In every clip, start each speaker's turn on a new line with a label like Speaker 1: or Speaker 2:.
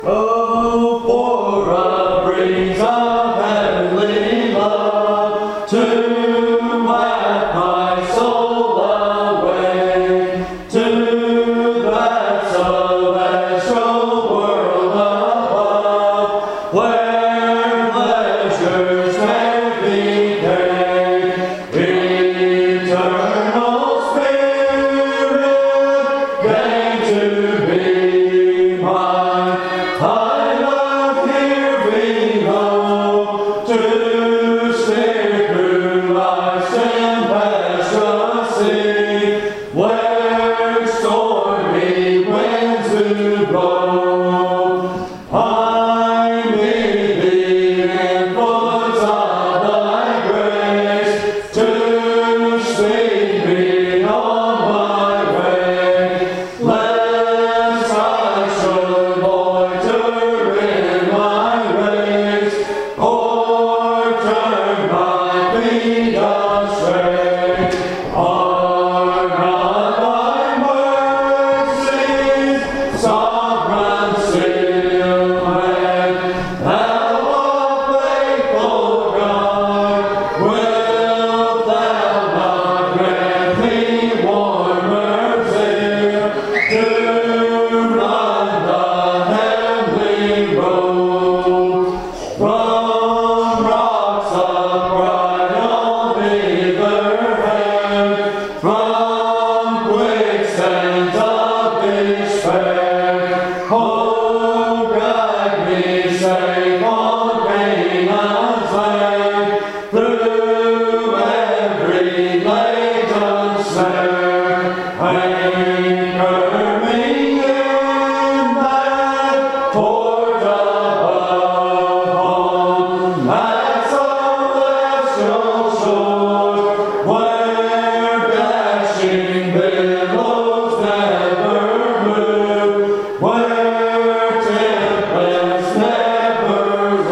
Speaker 1: Oh, for a breeze of heavenly love to whet my soul away to that celestial world above, where pleasures may be paid, eternal spirit, gain to be mine. I love here below to steer through life's tempestuous sea, where stormy winds do blow. I need the influence of thy grace to speed me on my way, lest I should loiter in my race, or turn my feet astray. Are not thy mercies sovereign still, when thou art faithful God, wilt thou not grant me warmer zeal to run the heavenly road? From rocks upright on either hand, from quicksands of despair, oh, guide me safe on Canaan's land, through every laden snare. Anchor me in that port above, on that celestial shore, where dashing billows never move, where tempests never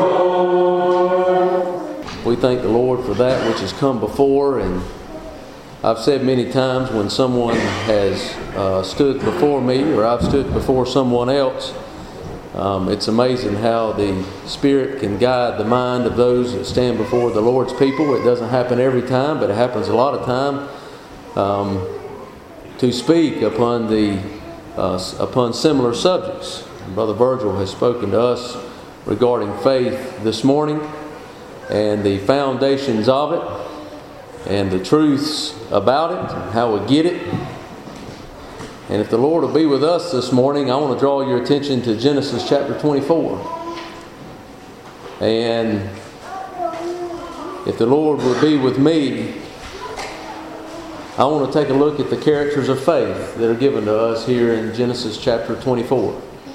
Speaker 1: roar. We thank the Lord for that which has come before, and I've said many times when someone has stood before me, or I've stood before someone else, it's amazing how the Spirit can guide the mind of those that stand before the Lord's people. It doesn't happen every time, but it happens a lot of time, to speak upon upon similar subjects. Brother Virgil has spoken to us regarding faith this morning, and the foundations of it, and the truths about it, and how we get it. And if the Lord will be with us this morning, I want to draw your attention to Genesis chapter 24. And if the Lord will be with me, I want to take a look at the characters of faith that are given to us here in Genesis chapter 24.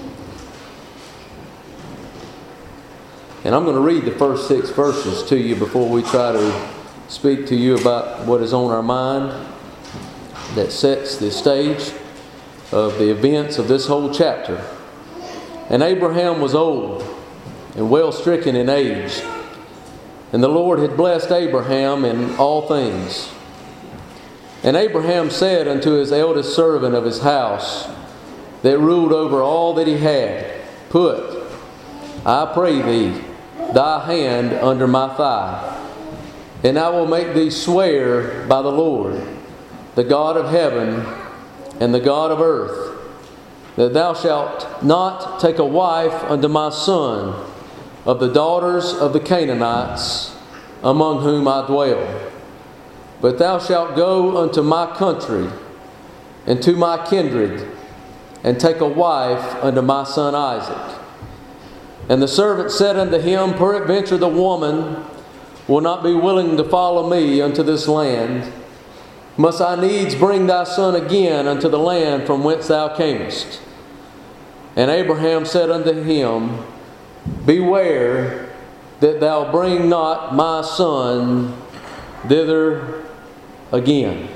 Speaker 1: And I'm going to read the first 6 verses to you before we try to speak to you about what is on our mind that sets the stage of the events of this whole chapter. And Abraham was old and well stricken in age, and the Lord had blessed Abraham in all things. And Abraham said unto his eldest servant of his house, that ruled over all that he had, Put, I pray thee, thy hand under my thigh, and I will make thee swear by the Lord, the God of heaven and the God of earth, that thou shalt not take a wife unto my son of the daughters of the Canaanites among whom I dwell, but thou shalt go unto my country and to my kindred, and take a wife unto my son Isaac. And the servant said unto him, Peradventure the woman will not be willing to follow me unto this land. Must I needs bring thy son again unto the land from whence thou camest? And Abraham said unto him, Beware that thou bring not my son thither again.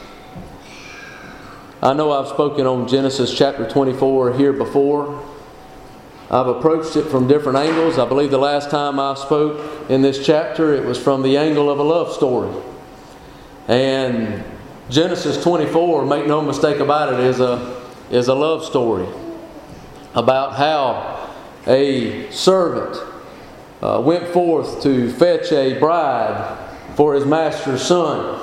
Speaker 1: I know I've spoken on Genesis chapter 24 here before. I've approached it from different angles. I believe the last time I spoke in this chapter, it was from the angle of a love story. And Genesis 24, make no mistake about it, is a love story about how a servant went forth to fetch a bride for his master's son.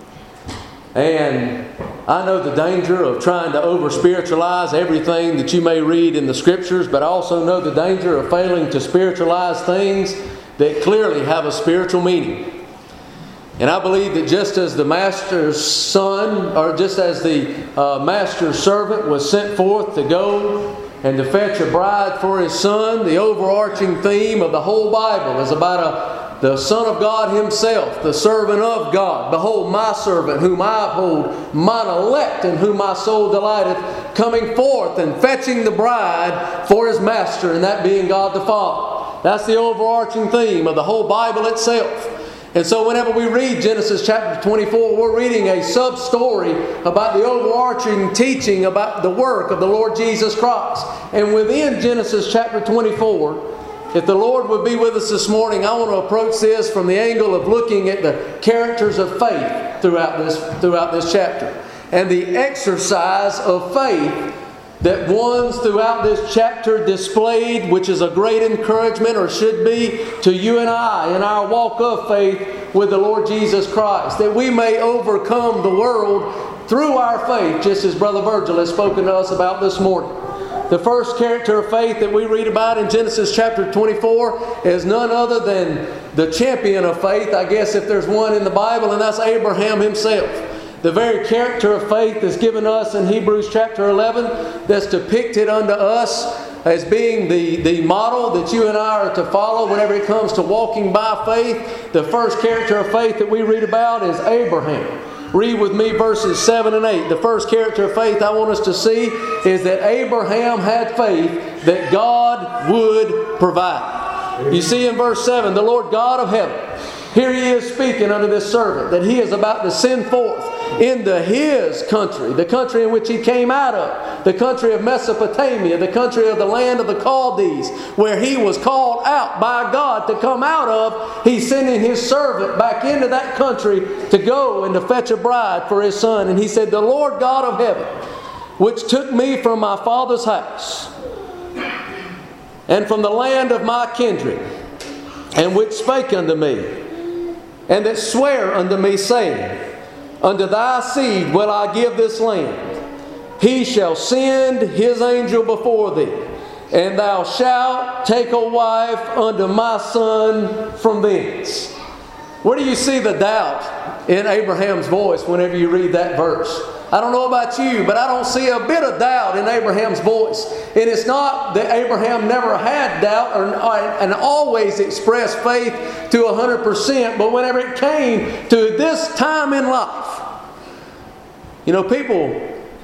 Speaker 1: And I know the danger of trying to over-spiritualize everything that you may read in the Scriptures, but I also know the danger of failing to spiritualize things that clearly have a spiritual meaning. And I believe that just as the master's son, or just as the master's servant was sent forth to go and to fetch a bride for his son, the overarching theme of the whole Bible is about the Son of God Himself, the servant of God. Behold, my servant, whom I uphold, mine elect, in whom my soul delighteth, coming forth and fetching the bride for his master, and that being God the Father. That's the overarching theme of the whole Bible itself. And so whenever we read Genesis chapter 24, we're reading a sub-story about the overarching teaching about the work of the Lord Jesus Christ. And within Genesis chapter 24, if the Lord would be with us this morning, I want to approach this from the angle of looking at the characters of faith throughout this chapter. And the exercise of faith that ones throughout this chapter displayed, which is a great encouragement, or should be, to you and I in our walk of faith with the Lord Jesus Christ, that we may overcome the world through our faith, just as Brother Virgil has spoken to us about this morning. The first character of faith that we read about in Genesis chapter 24 is none other than the champion of faith, I guess, if there's one in the Bible, and that's Abraham himself. The very character of faith that's given us in Hebrews chapter 11, that's depicted unto us as being the model that you and I are to follow whenever it comes to walking by faith. The first character of faith that we read about is Abraham. Read with me verses 7 and 8. The first character of faith I want us to see is that Abraham had faith that God would provide. You see in verse 7, the Lord God of heaven, here He is speaking unto this servant that He is about to send forth into His country, the country in which He came out of, the country of Mesopotamia, the country of the land of the Chaldees, where He was called out by God to come out of. He's sending His servant back into that country to go and to fetch a bride for His son. And He said, the Lord God of heaven, which took me from my father's house and from the land of my kindred, and which spake unto me, and that sware unto me, saying, unto thy seed will I give this land. He shall send His angel before thee, and thou shalt take a wife unto my son from thence. Where do you see the doubt in Abraham's voice whenever you read that verse? I don't know about you, but I don't see a bit of doubt in Abraham's voice. And it's not that Abraham never had doubt and always expressed faith to 100%, but whenever it came to this time in life, people,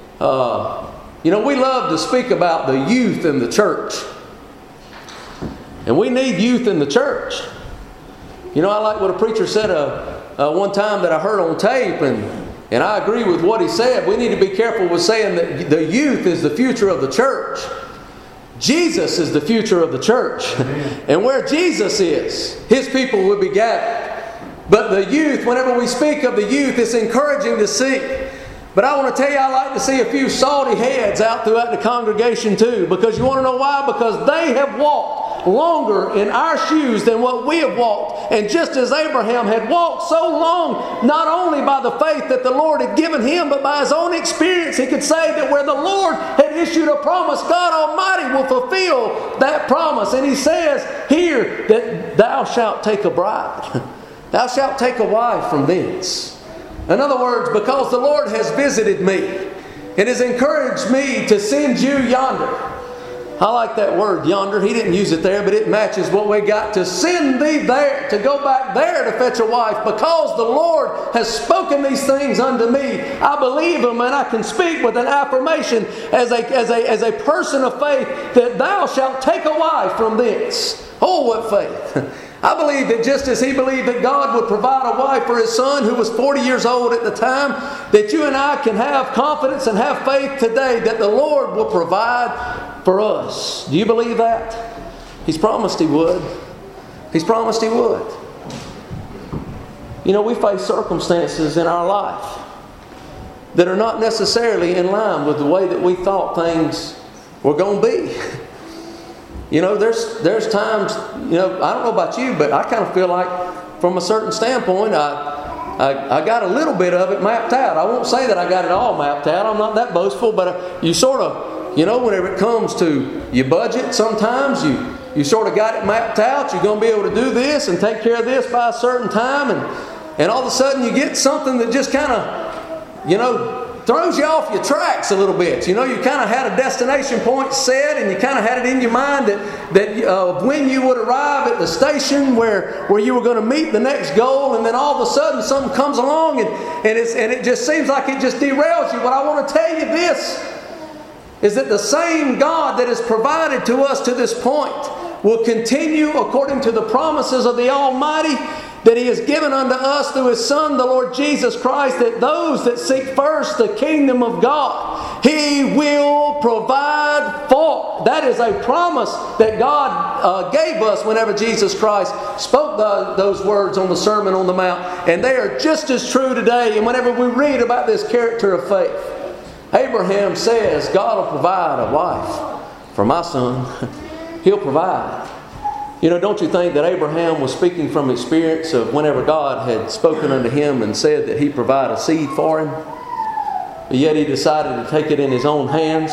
Speaker 1: we love to speak about the youth in the church. And we need youth in the church. I like what a preacher said one time that I heard on tape, and I agree with what he said. We need to be careful with saying that the youth is the future of the church. Jesus is the future of the church. And where Jesus is, His people will be gathered. But the youth, whenever we speak of the youth, it's encouraging to see. But I want to tell you, I like to see a few salty heads out throughout the congregation too. Because you want to know why? Because they have walked longer in our shoes than what we have walked. And just as Abraham had walked so long, not only by the faith that the Lord had given him, but by his own experience, he could say that where the Lord had issued a promise, God Almighty will fulfill that promise. And He says here that thou shalt take a bride. Thou shalt take a wife from thence. In other words, because the Lord has visited me and has encouraged me to send you yonder. I like that word, yonder. He didn't use it there, but it matches what we got. To send thee there, to go back there to fetch a wife, because the Lord has spoken these things unto me. I believe them, and I can speak with an affirmation as a person of faith that thou shalt take a wife from thence. Oh, what faith! I believe that just as he believed that God would provide a wife for his son who was 40 years old at the time, that you and I can have confidence and have faith today that the Lord will provide for us. Do you believe that? He's promised He would. He's promised He would. We face circumstances in our life that are not necessarily in line with the way that we thought things were going to be. You know, there's times, you know, I don't know about you, but I kind of feel like from a certain standpoint, I got a little bit of it mapped out. I won't say that I got it all mapped out. I'm not that boastful, but you sort of, you know, whenever it comes to your budget, sometimes you sort of got it mapped out. You're going to be able to do this and take care of this by a certain time, and all of a sudden you get something that just kind of, you know, throws you off your tracks a little bit. You know, you kind of had a destination point set, and you kind of had it in your mind that when you would arrive at the station where you were going to meet the next goal, and then all of a sudden something comes along and it just seems like it just derails you. But I want to tell you this, is that the same God that has provided to us to this point will continue according to the promises of the Almighty that He has given unto us through His Son, the Lord Jesus Christ, that those that seek first the kingdom of God, He will provide for. That is a promise that God gave us whenever Jesus Christ spoke those words on the Sermon on the Mount. And they are just as true today. And whenever we read about this character of faith, Abraham says, God will provide a wife for my son. He'll provide. You know, don't you think that Abraham was speaking from experience of whenever God had spoken unto him and said that He provide a seed for him? But yet he decided to take it in his own hands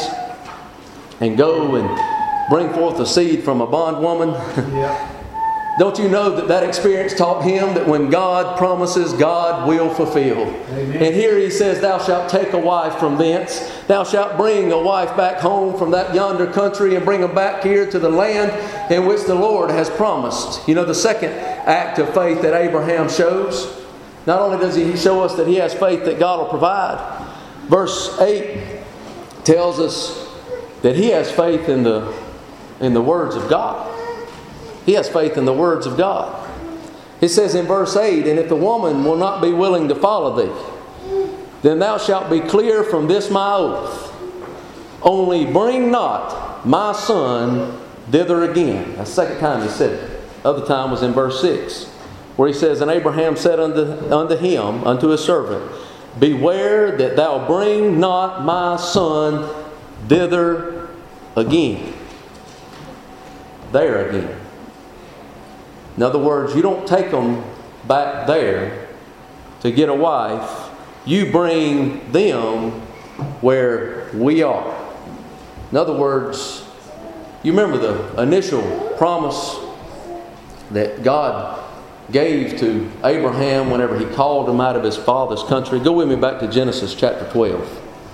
Speaker 1: and go and bring forth a seed from a bondwoman. Yeah. Don't you know that experience taught him that when God promises, God will fulfill. Amen. And here He says, thou shalt take a wife from thence. Thou shalt bring a wife back home from that yonder country and bring them back here to the land in which the Lord has promised. You know, the second act of faith that Abraham shows, not only does he show us that he has faith that God will provide, verse 8 tells us that he has faith in the words of God. He has faith in the words of God. It says in verse 8, and if the woman will not be willing to follow thee, then thou shalt be clear from this my oath. Only bring not my son thither again. That's the second time he said it. The other time was in verse 6, where he says, and Abraham said unto him, unto his servant, beware that thou bring not my son thither again. There again. In other words, you don't take them back there to get a wife. You bring them where we are. In other words, you remember the initial promise that God gave to Abraham whenever He called him out of his father's country. Go with me back to Genesis chapter 12.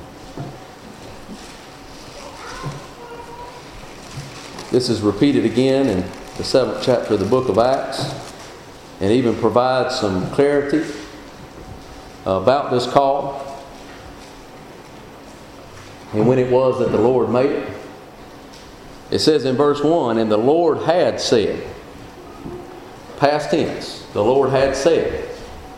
Speaker 1: This is repeated again in the 7th chapter of the book of Acts, and even provides some clarity about this call and when it was that the Lord made it. It says in verse 1, and the Lord had said, past tense, the Lord had said.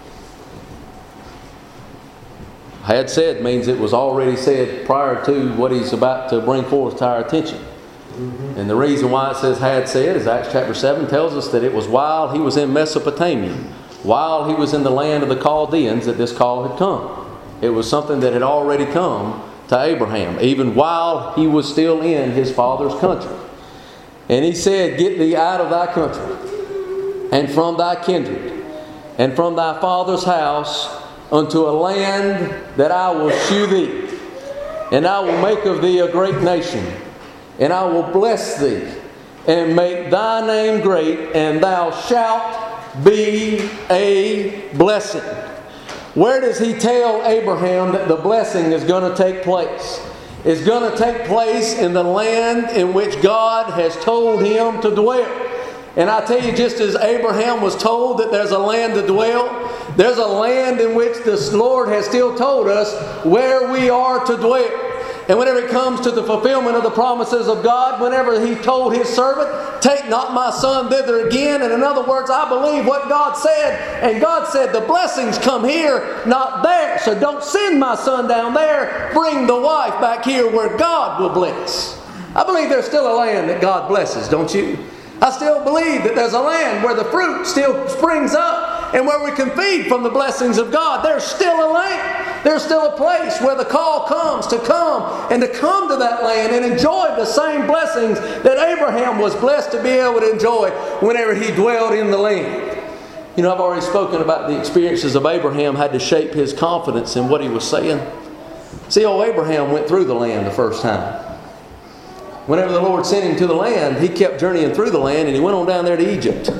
Speaker 1: Had said means it was already said prior to what He's about to bring forth to our attention. And the reason why it says had said is Acts chapter 7 tells us that it was while he was in Mesopotamia, while he was in the land of the Chaldeans, that this call had come. It was something that had already come to Abraham, even while he was still in his father's country. And He said, get thee out of thy country, and from thy kindred, and from thy father's house, unto a land that I will shew thee. And I will make of thee a great nation. And I will bless thee, and make thy name great, and thou shalt be a blessing. Where does He tell Abraham that the blessing is going to take place? It's going to take place in the land in which God has told him to dwell. And I tell you, just as Abraham was told that there's a land to dwell, there's a land in which the Lord has still told us where we are to dwell. And whenever it comes to the fulfillment of the promises of God, whenever He told His servant, take not my son thither again. And in other words, I believe what God said. And God said, the blessings come here, not there. So don't send my son down there. Bring the wife back here where God will bless. I believe there's still a land that God blesses, don't you? I still believe that there's a land where the fruit still springs up. and where we can feed from the blessings of God. There's still a land. There's still a place where the call comes to come and to come to that land and enjoy the same blessings that Abraham was blessed to be able to enjoy whenever he dwelled in the land. You know, I've already spoken about the experiences of Abraham had to shape his confidence in what he was saying. See, old Abraham went through the land the first time. Whenever the Lord sent him to the land, he kept journeying through the land, and he went on down there to Egypt.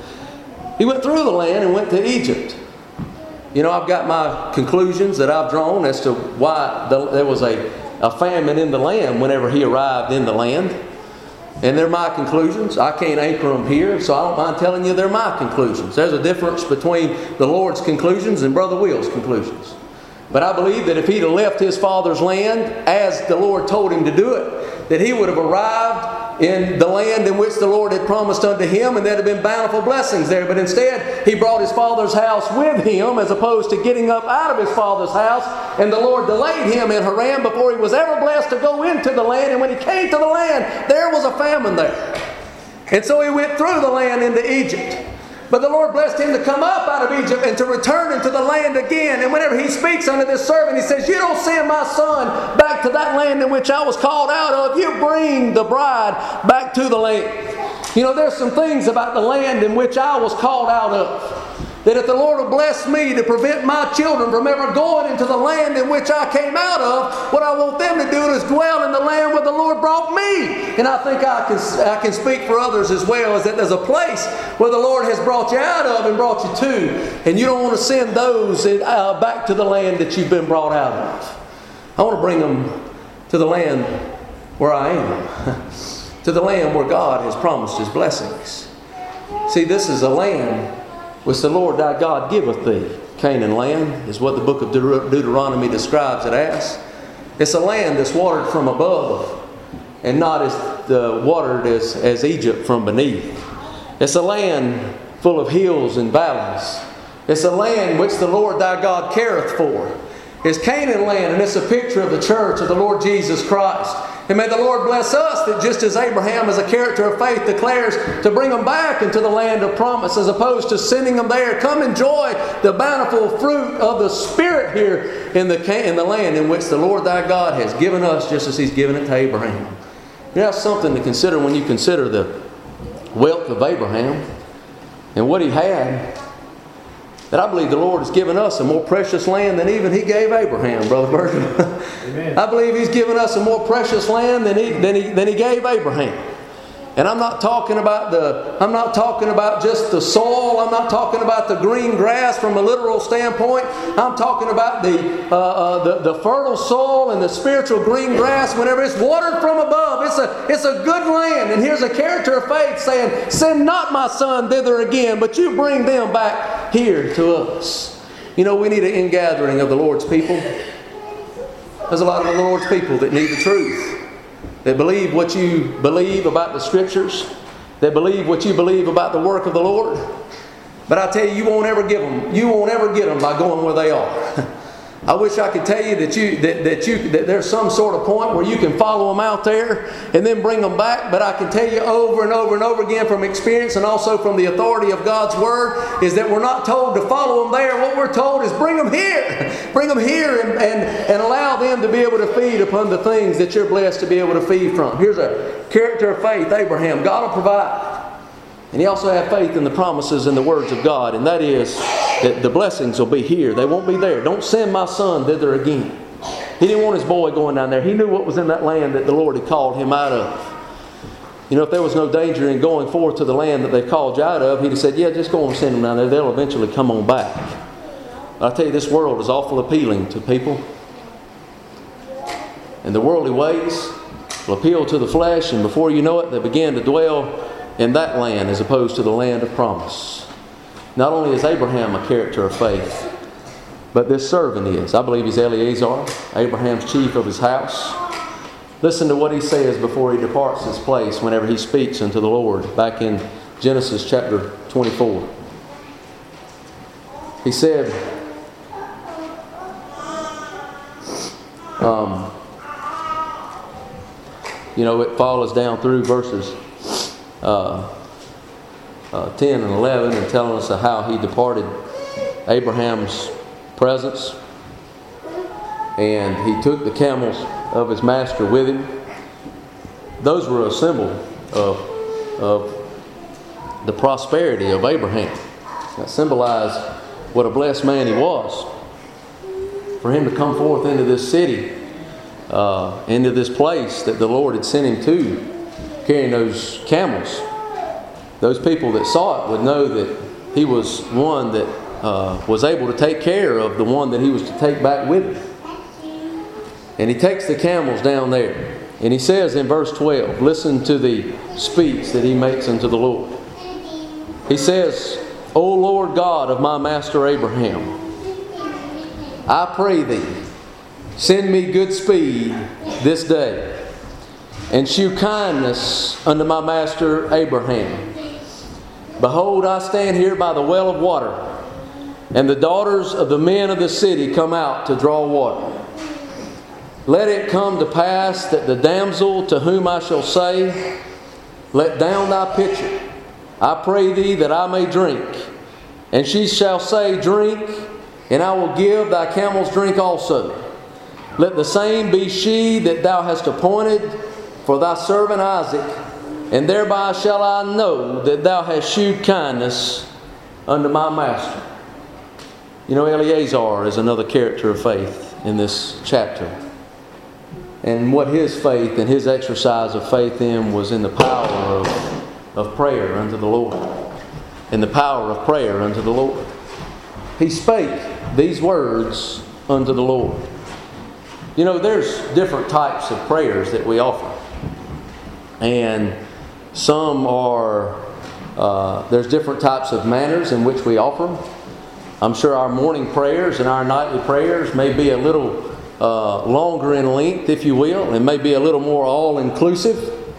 Speaker 1: He went through the land and went to Egypt. You know, I've got my conclusions that I've drawn as to why there was a famine in the land whenever he arrived in the land. And they're my conclusions. I can't anchor them here, so I don't mind telling you they're my conclusions. There's a difference between the Lord's conclusions and Brother Will's conclusions. But I believe that if he'd have left his father's land as the Lord told him to do it, that he would have arrived in the land in which the Lord had promised unto him, and there'd have been bountiful blessings there. But instead, he brought his father's house with him, as opposed to getting up out of his father's house. And the Lord delayed him in Haran before he was ever blessed to go into the land. And when he came to the land, there was a famine there. And so he went through the land into Egypt. But the Lord blessed him to come up out of Egypt and to return into the land again. And whenever he speaks unto this servant, he says, you don't send my son back to that land in which I was called out of. You bring the bride back to the land. You know, there's some things about the land in which I was called out of, that if the Lord will bless me to prevent my children from ever going into the land in which I came out of, what I want them to do is dwell in the land where the Lord brought me. And I think I can speak for others as well, is that there's a place where the Lord has brought you out of and brought you to, and you don't want to send those back to the land that you've been brought out of. I want to bring them to the land where I am, to the land where God has promised His blessings. See, this is a land which the Lord thy God giveth thee. Canaan land is what the book of Deuteronomy describes it as. It's a land that's watered from above and not as watered as Egypt from beneath. It's a land full of hills and valleys. It's a land which the Lord thy God careth for. It's Canaan land, and it's a picture of the church of the Lord Jesus Christ. And may the Lord bless us that just as Abraham as a character of faith declares to bring them back into the land of promise as opposed to sending them there. Come enjoy the bountiful fruit of the Spirit here in the land in which the Lord thy God has given us just as He's given it to Abraham. You know, that's something to consider when you consider the wealth of Abraham and what he had. That I believe the Lord has given us a more precious land than even He gave Abraham, Brother Bergen. Amen. I believe He's given us a more precious land than he gave Abraham. And I'm not talking about just the soil. I'm not talking about the green grass from a literal standpoint. I'm talking about the fertile soil and the spiritual green grass whenever it's watered from above. It's a good land. And here's a character of faith saying, send not my son thither again, but you bring them back here to us. You know, we need an ingathering of the Lord's people. There's a lot of the Lord's people that need the truth. That believe what you believe about the Scriptures. That believe what you believe about the work of the Lord. But I tell you, you won't ever get them. You won't ever get them by going where they are. I wish I could tell you that there's some sort of point where you can follow them out there and then bring them back. But I can tell you over and over and over again from experience and also from the authority of God's Word is that we're not told to follow them there. What we're told is bring them here. Bring them here and allow them to be able to feed upon the things that you're blessed to be able to feed from. Here's a character of faith, Abraham. God will provide. And he also had faith in the promises and the words of God. And that is that the blessings will be here. They won't be there. Don't send my son thither again. He didn't want his boy going down there. He knew what was in that land that the Lord had called him out of. You know, if there was no danger in going forth to the land that they called you out of, he'd have said, yeah, just go and send them down there. They'll eventually come on back. But I tell you, this world is awful appealing to people. And the worldly ways will appeal to the flesh. And before you know it, they begin to dwell in that land as opposed to the land of promise. Not only is Abraham a character of faith, but this servant is. I believe he's Eleazar, Abraham's chief of his house. Listen to what he says before he departs this place whenever he speaks unto the Lord back in Genesis chapter 24. He said, it follows down through verses 10 and 11 and telling us of how he departed Abraham's presence. And he took the camels of his master with him. Those were a symbol of the prosperity of Abraham. That symbolized what a blessed man he was. For him to come forth into this city, into this place that the Lord had sent him to, carrying those camels. Those people that saw it would know that he was one that was able to take care of the one that he was to take back with him. And he takes the camels down there. And he says in verse 12, listen to the speech that he makes unto the Lord. He says, O Lord God of my master Abraham, I pray thee, send me good speed this day, and shew kindness unto my master Abraham. Behold, I stand here by the well of water, and the daughters of the men of the city come out to draw water. Let it come to pass that the damsel to whom I shall say, let down thy pitcher, I pray thee that I may drink. And she shall say, drink, and I will give thy camels drink also. Let the same be she that thou hast appointed for thy servant Isaac, and thereby shall I know that thou hast shewed kindness unto my master. You know, Eleazar is another character of faith in this chapter. And what his faith and his exercise of faith in was in the power of prayer unto the Lord. In the power of prayer unto the Lord. He spake these words unto the Lord. You know, there's different types of prayers that we offer. And some are, there's different types of manners in which we offer them. I'm sure our morning prayers and our nightly prayers may be a little longer in length, if you will, and maybe a little more all-inclusive.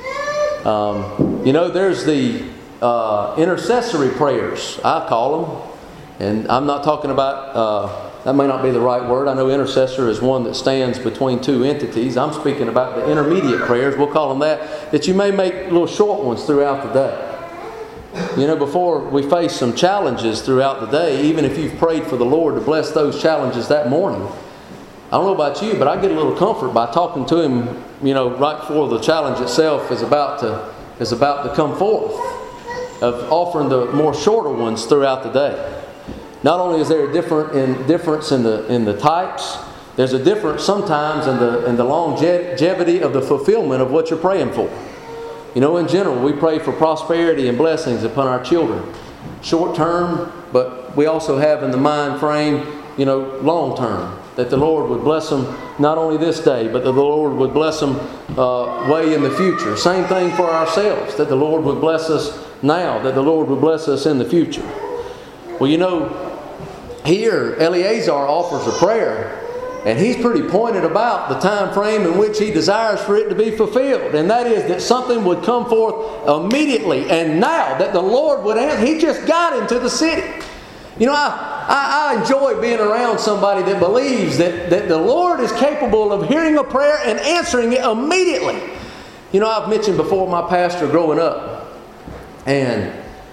Speaker 1: You know, there's the intercessory prayers, I call them. And I'm not talking about, that may not be the right word. I know intercessor is one that stands between two entities. I'm speaking about the intermediate prayers, we'll call them that you may make little short ones throughout the day. You know, before we face some challenges throughout the day, even if you've prayed for the Lord to bless those challenges that morning, I don't know about you, but I get a little comfort by talking to Him, you know, right before the challenge itself is about to come forth, of offering the more shorter ones throughout the day. Not only is there a difference in the types, there's a difference sometimes in the longevity of the fulfillment of what you're praying for. You know, in general, we pray for prosperity and blessings upon our children, short term, but we also have in the mind frame, you know, long term. That the Lord would bless them not only this day, but that the Lord would bless them way in the future. Same thing for ourselves, that the Lord would bless us now, that the Lord would bless us in the future. Well, you know, here Eleazar offers a prayer, and he's pretty pointed about the time frame in which he desires for it to be fulfilled. And that is that something would come forth immediately and now, that the Lord would answer. He just got into the city. You know, I enjoy being around somebody that believes that the Lord is capable of hearing a prayer and answering it immediately. You know, I've mentioned before my pastor growing up. And,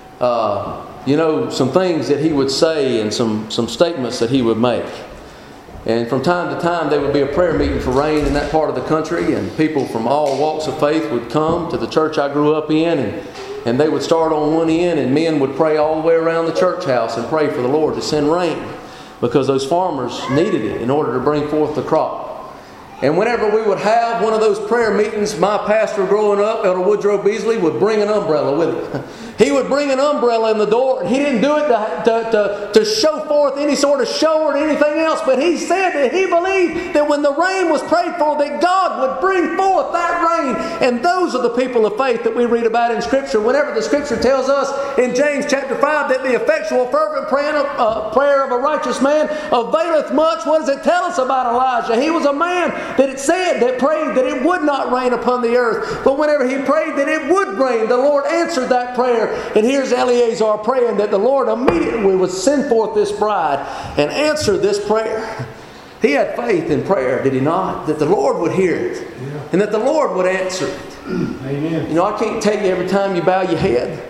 Speaker 1: you know, some things that he would say and some statements that he would make. And from time to time there would be a prayer meeting for rain in that part of the country. And people from all walks of faith would come to the church I grew up in. And they would start on one end, and men would pray all the way around the church house and pray for the Lord to send rain, because those farmers needed it in order to bring forth the crop. And whenever we would have one of those prayer meetings, my pastor growing up, Elder Woodrow Beasley, would bring an umbrella with him. He would bring an umbrella in the door, and he didn't do it to show forth any sort of show or anything else, but he said that he believed that when the rain was prayed for, that God would bring forth that rain. And those are the people of faith that we read about in Scripture. Whenever the Scripture tells us in James chapter 5 that the effectual fervent prayer of a righteous man availeth much, what does it tell us about Elijah? He was a man that it said that prayed that it would not rain upon the earth. But whenever he prayed that it would rain, the Lord answered that prayer. And here's Eleazar praying that the Lord immediately would send forth this bride and answer this prayer. He had faith in prayer, did he not? That the Lord would hear it. And that the Lord would answer it.
Speaker 2: Amen.
Speaker 1: You know, I can't tell you every time you bow your head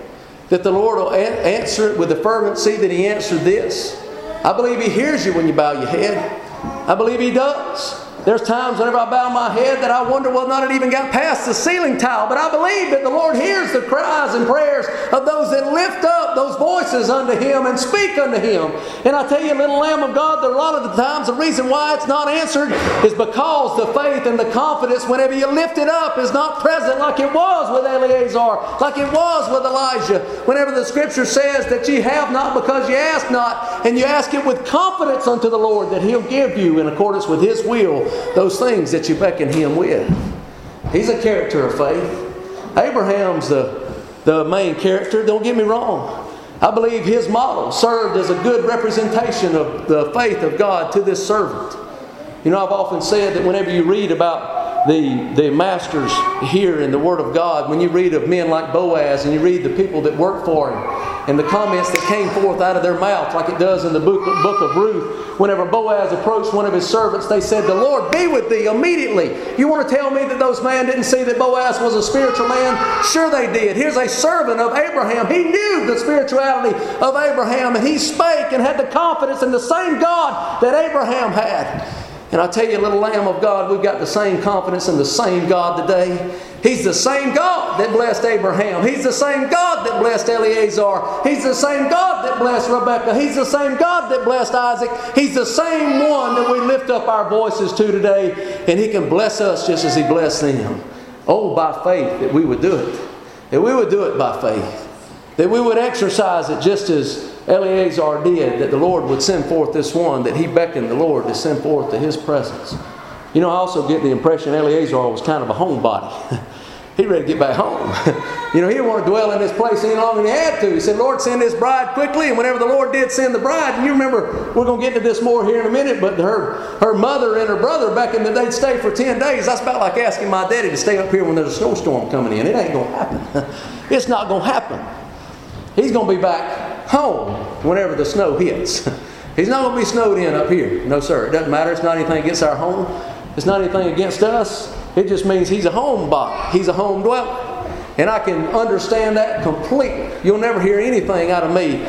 Speaker 1: that the Lord will answer it with the fervency that He answered this. I believe He hears you when you bow your head. I believe He does. There's times whenever I bow my head that I wonder whether or not it even got past the ceiling tile. But I believe that the Lord hears the cries and prayers of those that lift up those voices unto Him and speak unto Him. And I tell you, little Lamb of God, that a lot of the times the reason why it's not answered is because the faith and the confidence whenever you lift it up is not present like it was with Eleazar, like it was with Elijah. Whenever the Scripture says that ye have not because ye ask not, and you ask it with confidence unto the Lord, that He'll give you in accordance with His will those things that you beckon Him with. He's a character of faith. Abraham's the main character. Don't get me wrong. I believe his model served as a good representation of the faith of God to this servant. You know, I've often said that whenever you read about the masters here in the Word of God, when you read of men like Boaz and you read the people that worked for him, and the comments that came forth out of their mouth, like it does in the book of Ruth, whenever Boaz approached one of his servants, they said, "The Lord be with thee," immediately. You want to tell me that those men didn't see that Boaz was a spiritual man? Sure they did. Here's a servant of Abraham. He knew the spirituality of Abraham, and he spake and had the confidence in the same God that Abraham had. And I tell you, little Lamb of God, we've got the same confidence in the same God today. He's the same God that blessed Abraham. He's the same God that blessed Eleazar. He's the same God that blessed Rebekah. He's the same God that blessed Isaac. He's the same one that we lift up our voices to today. And He can bless us just as He blessed them. Oh, by faith that we would do it. That we would do it by faith. That we would exercise it just as Eleazar did, that the Lord would send forth this one, that he beckoned the Lord to send forth to his presence. You know, I also get the impression Eleazar was kind of a homebody. He ready to get back home. You know, he didn't want to dwell in this place any longer than he had to. He said, "Lord, send this bride quickly." And whenever the Lord did send the bride, and you remember, we're going to get into this more here in a minute, but her mother and her brother back in the day, they'd stay for 10 days. That's about like asking my daddy to stay up here when there's a snowstorm coming in. It ain't going to happen. It's not going to happen. He's going to be back home whenever the snow hits. He's not going to be snowed in up here. No, sir. It doesn't matter. It's not anything against our home. It's not anything against us. It just means he's a homebody. He's a home dweller. And I can understand that completely. You'll never hear anything out of me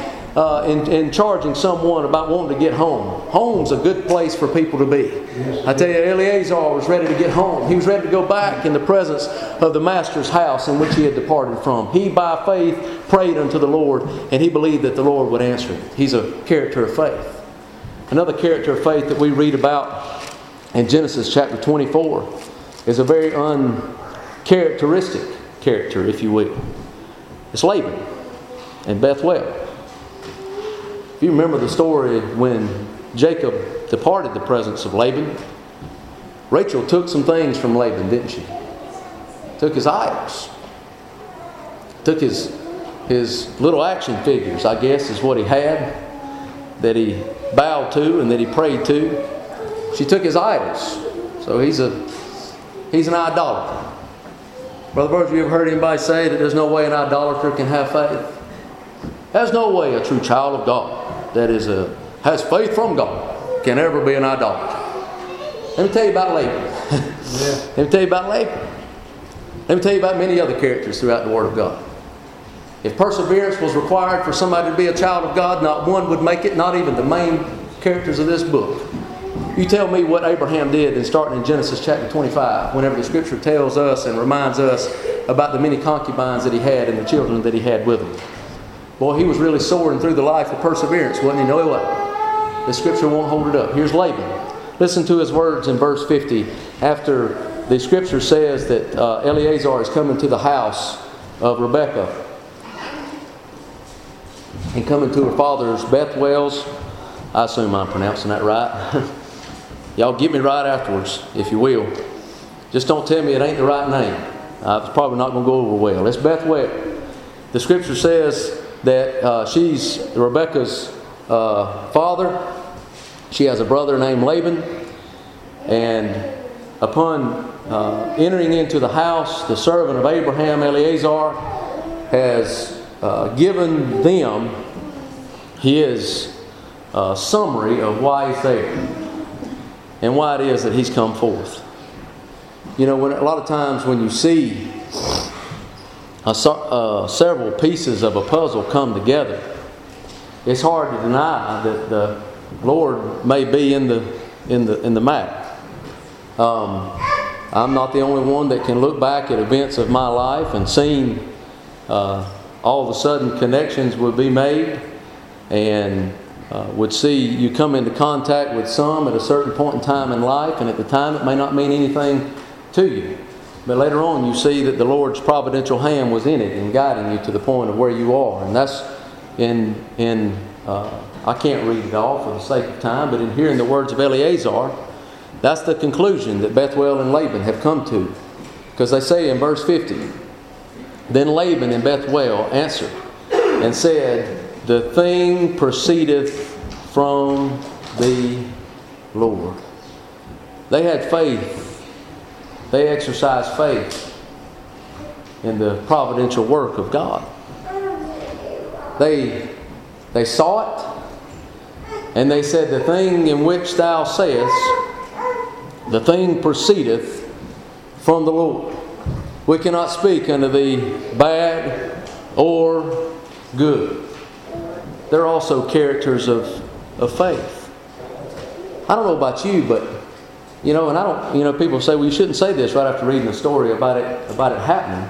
Speaker 1: in charging someone about wanting to get home. Home's a good place for people to be. Yes. I tell you, Eleazar was ready to get home. He was ready to go back in the presence of the master's house in which he had departed from. He, by faith, prayed unto the Lord, and he believed that the Lord would answer him. He's a character of faith. Another character of faith that we read about in Genesis chapter 24 is a very uncharacteristic character, if you will. It's Laban and Bethuel. If you remember the story when Jacob departed the presence of Laban, Rachel took some things from Laban, didn't she? Took his idols. Took his little action figures, I guess, is what he had, that he bowed to and that he prayed to. She took his idols. So he's an idolater. Brother Burge, you ever heard anybody say that there's no way an idolater can have faith? There's no way a true child of God that has faith from God can ever be an idolater. Let me tell you about Laban. Let me tell you about Laban. Let me tell you about many other characters throughout the Word of God. If perseverance was required for somebody to be a child of God, not one would make it, not even the main characters of this book. You tell me what Abraham did, and starting in Genesis chapter 25, whenever the Scripture tells us and reminds us about the many concubines that he had and the children that he had with him. Boy, he was really soaring through the life of perseverance, wasn't he? No, he wasn't. The Scripture won't hold it up. Here's Laban. Listen to his words in verse 50. After the Scripture says that Eleazar is coming to the house of Rebekah and coming to her father's Bethuel's. I assume I'm pronouncing that right. Y'all get me right afterwards, if you will. Just don't tell me it ain't the right name. It's probably not going to go over well. It's Bethuel. The Scripture says that she's Rebekah's father. She has a brother named Laban. And upon entering into the house, the servant of Abraham, Eleazar, has given them his summary of why he's there and why it is that he's come forth. You know, a lot of times when you see several pieces of a puzzle come together, it's hard to deny that the Lord may be in the matter. I'm not the only one that can look back at events of my life and seen all of a sudden connections would be made, and would see you come into contact with some at a certain point in time in life, and at the time it may not mean anything to you. But later on you see that the Lord's providential hand was in it and guiding you to the point of where you are. And that's I can't read it all for the sake of time, but in hearing the words of Eleazar, that's the conclusion that Bethuel and Laban have come to. Because they say in verse 50, "Then Laban and Bethuel answered and said, The thing proceedeth from the Lord." They had faith. They exercised faith in the providential work of God. They saw it, and they said, "The thing in which thou sayest, the thing proceedeth from the Lord. We cannot speak unto thee bad or good." They're also characters of faith. I don't know about you, but and I don't. People say, "Well, you shouldn't say this right after reading a story about it happening."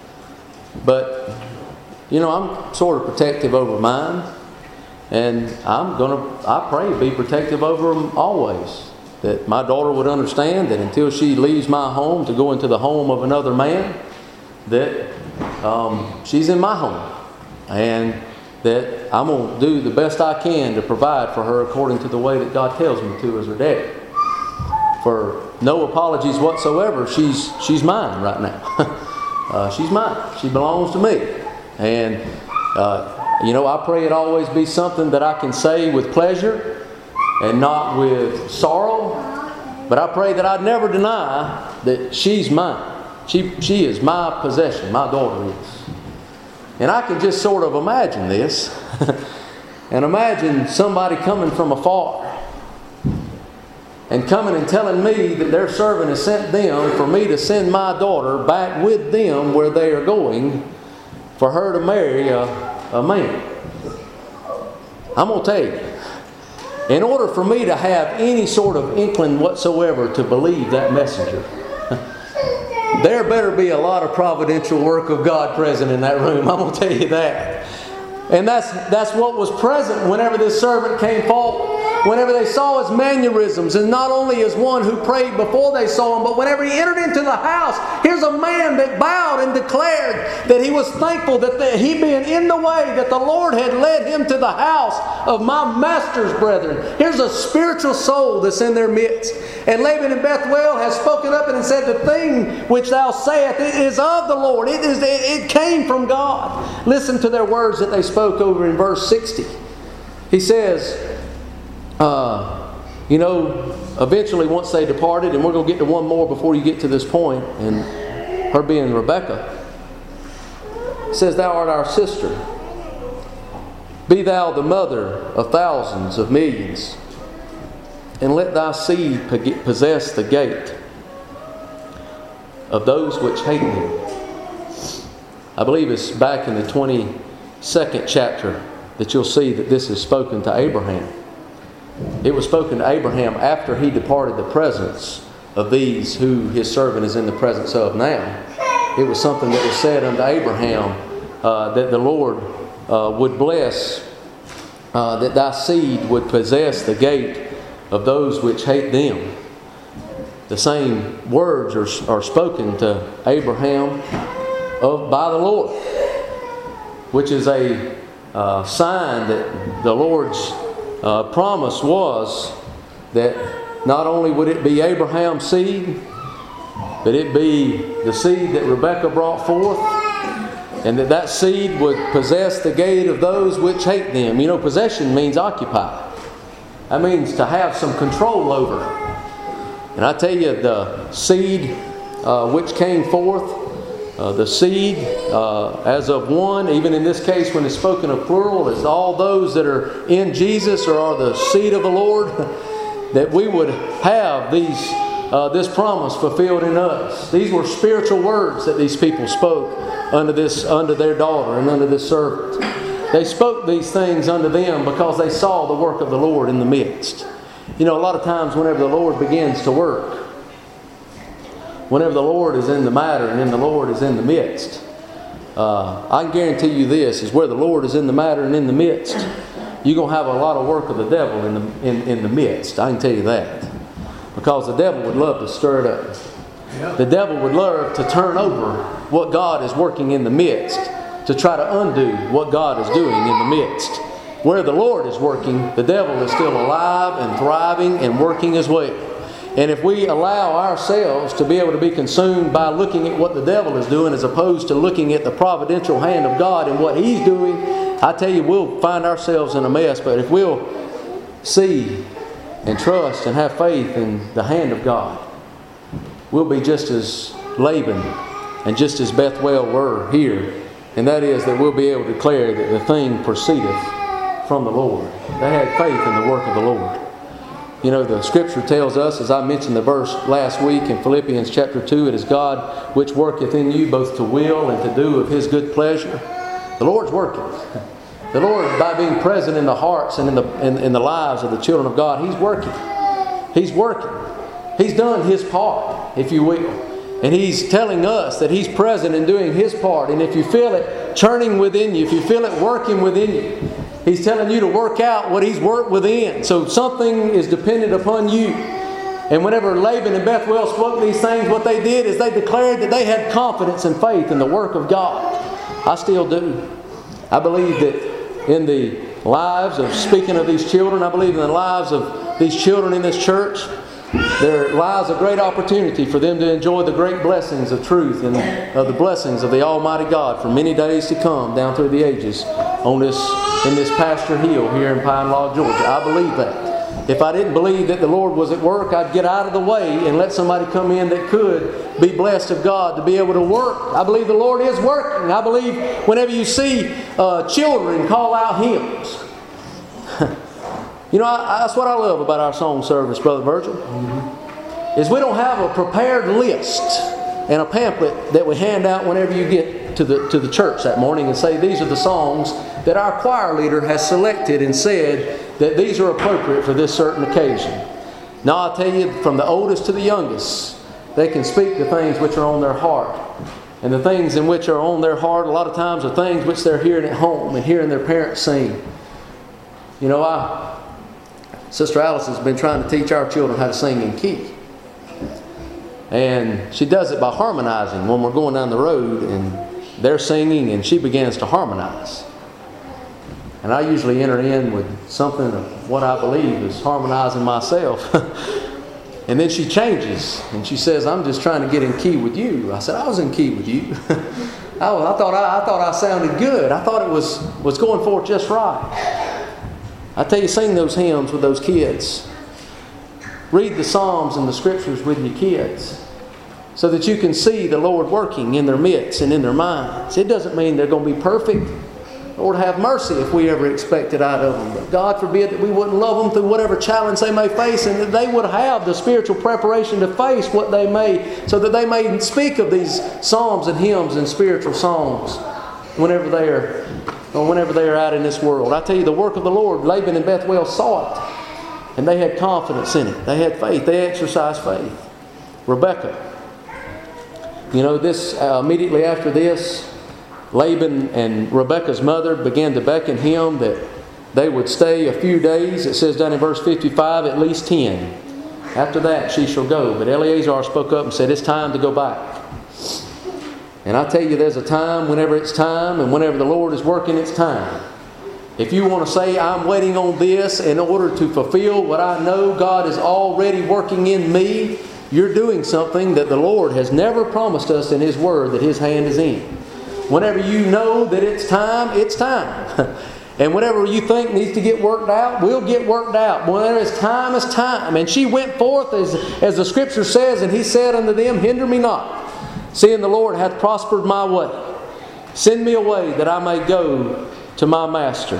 Speaker 1: But I'm sort of protective over mine, and I pray to be protective over them always. That my daughter would understand that until she leaves my home to go into the home of another man, that she's in my home, and that I'm going to do the best I can to provide for her according to the way that God tells me to as her dad. For no apologies whatsoever, she's mine right now. She's mine. She belongs to me. And, I pray it always be something that I can say with pleasure and not with sorrow. But I pray that I'd never deny that she's mine. She is my possession. My daughter is. And I can just sort of imagine this. And imagine somebody coming from afar and coming and telling me that their servant has sent them for me to send my daughter back with them where they are going for her to marry a man. I'm going to tell you, in order for me to have any sort of inkling whatsoever to believe that messenger, there better be a lot of providential work of God present in that room. I'm going to tell you that. And that's what was present whenever this servant came forward. Whenever they saw his mannerisms, and not only as one who prayed before they saw him, but whenever he entered into the house, here's a man that bowed and declared that he was thankful that he being in the way, that the Lord had led him to the house of my master's brethren. Here's a spiritual soul that's in their midst. And Laban and Bethuel has spoken up and said, "The thing which thou sayest is of the Lord. It came from God." Listen to their words that they spoke over in verse 60. He says, eventually once they departed, and we're going to get to one more before you get to this point, and her being Rebekah, it says, "Thou art our sister. Be thou the mother of thousands of millions, and let thy seed possess the gate of those which hate thee." I believe it's back in the 22nd chapter that you'll see that this is spoken to Abraham. It was spoken to Abraham after he departed the presence of these who his servant is in the presence of now. It was something that was said unto Abraham that the Lord would bless, that thy seed would possess the gate of those which hate them. The same words are spoken to Abraham by the Lord, which is a sign that the Lord's promise was that not only would it be Abraham's seed, but it be the seed that Rebekah brought forth, and that seed would possess the gate of those which hate them. Possession means occupy. That means to have some control over. And I tell you, the seed which came forth, the seed as of one, even in this case when it's spoken of plural, is all those that are in Jesus or are the seed of the Lord, that we would have these this promise fulfilled in us. These were spiritual words that these people spoke under their daughter and under this servant. They spoke these things unto them because they saw the work of the Lord in the midst. You know, a lot of times whenever the Lord begins to work, whenever the Lord is in the matter and then the Lord is in the midst, I can guarantee you this, is where the Lord is in the matter and in the midst, you're going to have a lot of work of the devil in the midst. I can tell you that. Because the devil would love to stir it up. Yeah. The devil would love to turn over what God is working in the midst, to try to undo what God is doing in the midst. Where the Lord is working, the devil is still alive and thriving and working as well. And if we allow ourselves to be able to be consumed by looking at what the devil is doing as opposed to looking at the providential hand of God and what He's doing, I tell you, we'll find ourselves in a mess. But if we'll see and trust and have faith in the hand of God, we'll be just as Laban and just as Bethuel were here. And that is that we'll be able to declare that the thing proceedeth from the Lord. They had faith in the work of the Lord. You know, the Scripture tells us, as I mentioned the verse last week in Philippians chapter 2, it is God which worketh in you both to will and to do of His good pleasure. The Lord's working. The Lord, by being present in the hearts and in the lives of the children of God, He's working. He's working. He's done His part, if you will. And He's telling us that He's present in doing His part. And if you feel it churning within you, if you feel it working within you, He's telling you to work out what He's worked within. So something is dependent upon you. And whenever Laban and Bethuel spoke these things, what they did is they declared that they had confidence and faith in the work of God. I still do. I believe that in the lives of, speaking of these children, I believe in the lives of these children in this church, there lies a great opportunity for them to enjoy the great blessings of truth and of the blessings of the Almighty God for many days to come down through the ages in this pasture hill here in Pine Log, Georgia. I believe that. If I didn't believe that the Lord was at work, I'd get out of the way and let somebody come in that could be blessed of God to be able to work. I believe the Lord is working. I believe whenever you see children call out hymns. You know, that's what I love about our song service, Brother Virgil. Is we don't have a prepared list and a pamphlet that we hand out whenever you get to the church that morning and say these are the songs that our choir leader has selected and said that these are appropriate for this certain occasion. Now I'll tell you, from the oldest to the youngest, they can speak the things which are on their heart. And the things in which are on their heart a lot of times are things which they're hearing at home and hearing their parents sing. You know, Sister Alice has been trying to teach our children how to sing in key. And she does it by harmonizing when we're going down the road and they're singing and she begins to harmonize. And I usually enter in with something of what I believe is harmonizing myself. And then she changes and she says, I'm just trying to get in key with you. I said, I was in key with you. I thought I sounded good. I thought it was going forth just right. I tell you, sing those hymns with those kids. Read the Psalms and the Scriptures with your kids so that you can see the Lord working in their midst and in their minds. It doesn't mean they're going to be perfect. Lord, have mercy if we ever expect it out of them. But God forbid that we wouldn't love them through whatever challenge they may face and that they would have the spiritual preparation to face what they may, so that they may speak of these psalms and hymns and spiritual songs whenever they are out in this world. I tell you, the work of the Lord, Laban and Bethuel saw it. And they had confidence in it. They had faith. They exercised faith. Rebekah. You know, this immediately after this, Laban and Rebekah's mother began to beckon him that they would stay a few days. It says down in verse 55, at least 10. After that she shall go. But Eleazar spoke up and said, it's time to go back. And I tell you, there's a time whenever it's time, and whenever the Lord is working, it's time. If you want to say, I'm waiting on this in order to fulfill what I know God is already working in me, you're doing something that the Lord has never promised us in His Word that His hand is in. Whenever you know that it's time, it's time. And whatever you think needs to get worked out, will get worked out. Whenever it's time. And she went forth, as the Scripture says, and he said unto them, hinder me not, seeing the Lord hath prospered my way. Send me away that I may go to my master.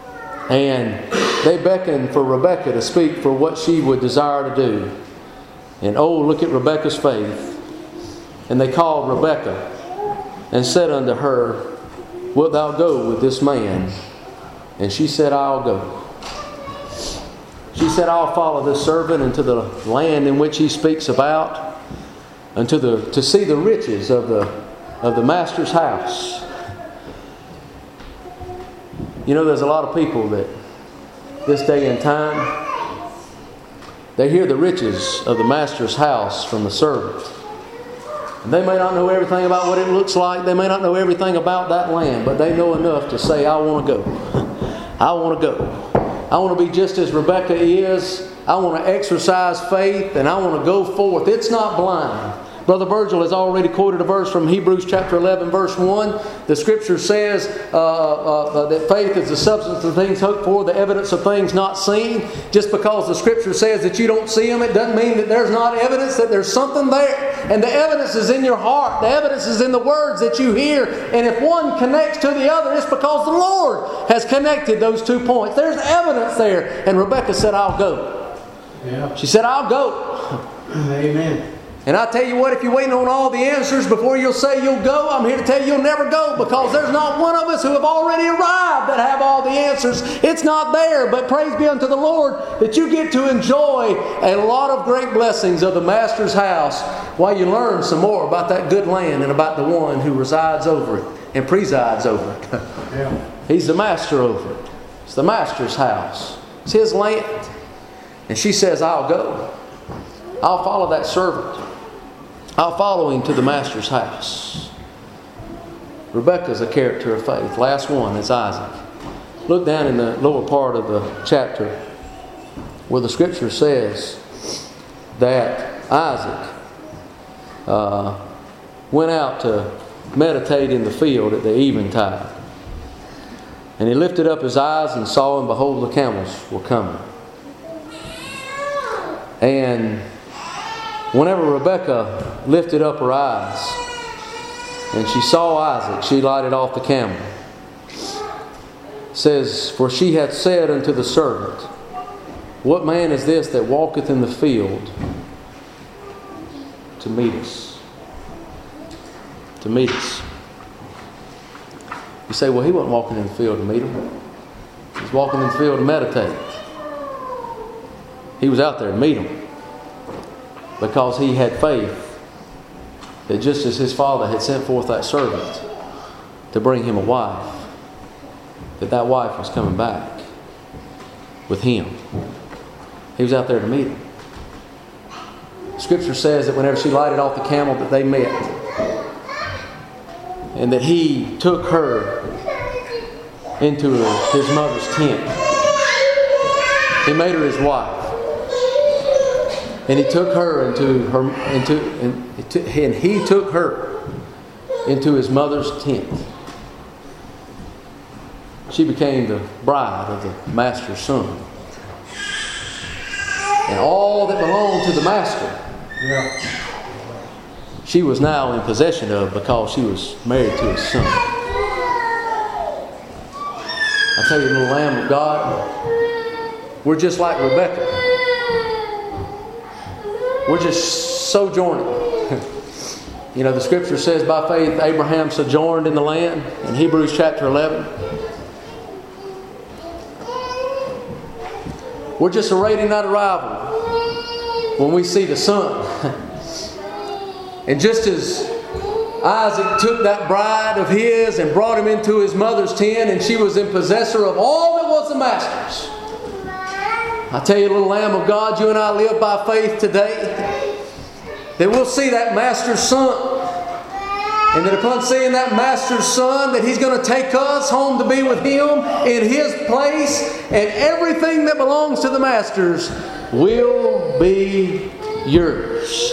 Speaker 1: And they beckoned for Rebekah to speak for what she would desire to do. And oh, look at Rebekah's faith. And they called Rebekah and said unto her, Wilt thou go with this man? And she said, I'll go. She said, I'll follow this servant into the land in which he speaks about, and to see the riches of the master's house. You know, there's a lot of people that this day and time, they hear the riches of the master's house from the servant. And they may not know everything about what it looks like. They may not know everything about that land, but they know enough to say, I want to go. I want to go. I want to be just as Rebekah is. I want to exercise faith, and I want to go forth. It's not blind. Brother Virgil has already quoted a verse from Hebrews chapter 11, verse 1. The Scripture says that faith is the substance of things hoped for, the evidence of things not seen. Just because the Scripture says that you don't see them, it doesn't mean that there's not evidence, that there's something there. And the evidence is in your heart. The evidence is in the words that you hear. And if one connects to the other, it's because the Lord has connected those 2 points. There's evidence there. And Rebekah said, I'll go.
Speaker 2: Yeah.
Speaker 1: She said, I'll go.
Speaker 2: Amen.
Speaker 1: And I tell you what, if you're waiting on all the answers before you'll say you'll go, I'm here to tell you you'll never go, because there's not one of us who have already arrived that have all the answers. It's not there. But praise be unto the Lord that you get to enjoy a lot of great blessings of the Master's house while you learn some more about that good land and about the one who resides over it and presides over it.
Speaker 2: Yeah.
Speaker 1: He's the master over it. It's the Master's house. It's His land. And she says, I'll go. I'll follow that servant. I'll follow him to the Master's house. Rebekah's a character of faith. Last one is Isaac. Look down in the lower part of the chapter where the Scripture says that Isaac went out to meditate in the field at the eventide. And he lifted up his eyes and saw, and behold, the camels were coming. And whenever Rebekah lifted up her eyes and she saw Isaac, she lighted off the camel. It says, for she had said unto the servant, What man is this that walketh in the field to meet us? To meet us. You say, well, he wasn't walking in the field to meet him. He was walking in the field to meditate. He was out there to meet him. Because he had faith that just as his father had sent forth that servant to bring him a wife, that wife was coming back with him. He was out there to meet him. Scripture says that whenever she lighted off the camel that they met, and that he took her into his mother's tent. He made her his wife. And he took her he took her into his mother's tent. She became the bride of the Master's son. And all that belonged to the Master, she was now in possession of, because she was married to his son. I tell you, little Lamb of God, we're just like Rebekah. We're just sojourning. You know, the Scripture says by faith Abraham sojourned in the land in Hebrews chapter 11. We're just awaiting that arrival when we see the sun. And just as Isaac took that bride of his and brought him into his mother's tent, and she was in possessor of all that was the Master's. I tell you, little Lamb of God, you and I live by faith today, that we'll see that Master's son. And that upon seeing that Master's son, that He's going to take us home to be with Him in His place, and everything that belongs to the Master's will be yours.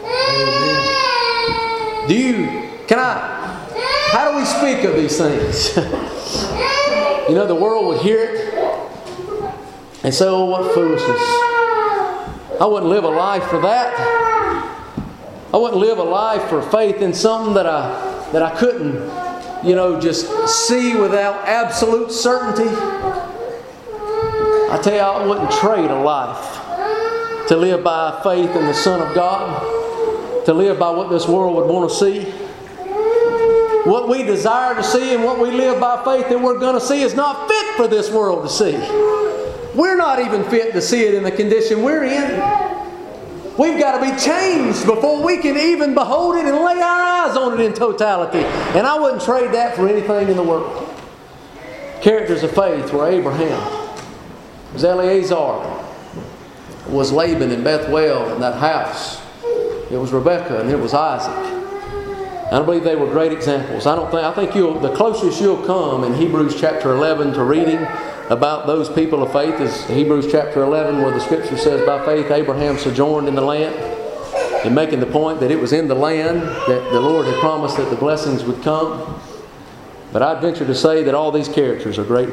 Speaker 1: How do we speak of these things? You know, the world would hear it and say, oh, what foolishness. I wouldn't live a life for that. I wouldn't live a life for faith in something that I couldn't, just see without absolute certainty. I tell you, I wouldn't trade a life to live by faith in the Son of God, to live by what this world would want to see. What we desire to see and what we live by faith that we're going to see is not fit for this world to see. We're not even fit to see it in the condition we're in. We've got to be changed before we can even behold it and lay our eyes on it in totality. And I wouldn't trade that for anything in the world. Characters of faith were Abraham, it was Eleazar, it was Laban and Bethuel in that house. It was Rebekah and it was Isaac. I believe they were great examples. I think the closest you'll come in Hebrews chapter 11 to reading about those people of faith is Hebrews chapter 11, where the Scripture says, by faith Abraham sojourned in the land, and making the point that it was in the land that the Lord had promised that the blessings would come. But I'd venture to say that all these characters are great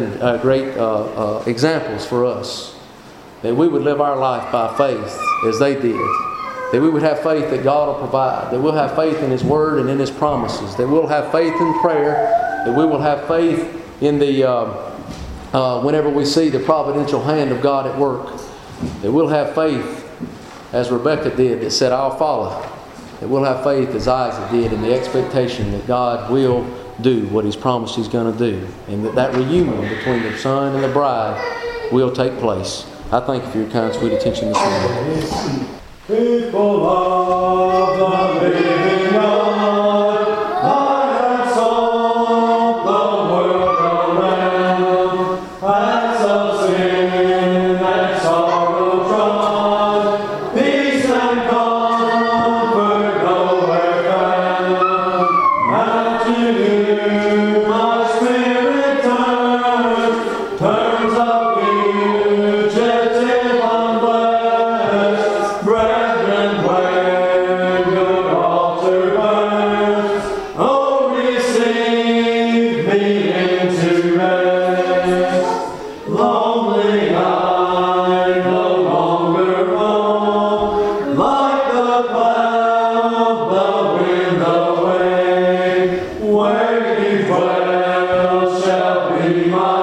Speaker 1: examples for us, that we would live our life by faith as they did, that we would have faith that God will provide, that we'll have faith in His Word and in His promises, that we'll have faith in prayer, that we will have faith in the whenever we see the providential hand of God at work, that we'll have faith as Rebekah did that said, I'll follow. That we'll have faith as Isaac did in the expectation that God will do what He's promised He's going to do. And that reunion between the son and the bride will take place. I thank you for your kind, sweet attention this morning.
Speaker 2: People of the living God, I have sought the world around, as of sin and sorrow trod, peace and comfort nowhere found. And to you my spirit turns of fugitive unblessed. Brethren, where your altar burns, oh, receive me into rest. Lonely I no longer roam, like the cloud blowing away. Where you dwell shall be my